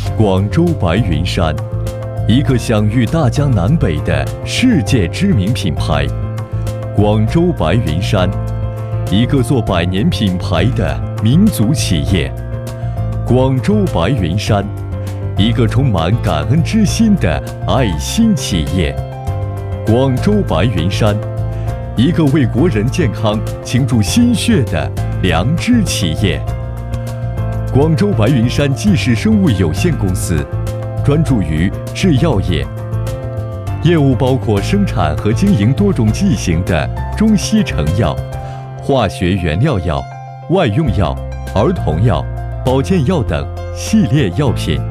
广州白云山，一个享誉大江南北的世界知名品牌；广州白云山，一个做百年品牌的民族企业；广州白云山，一个充满感恩之心的爱心企业；广州白云山，一个为国人健康倾注心血的良知企业。广州白云山纪氏生物有限公司专注于制药业，业务包括生产和经营多种剂型的中西成药、化学原料药、外用药、儿童药、保健药等系列药品。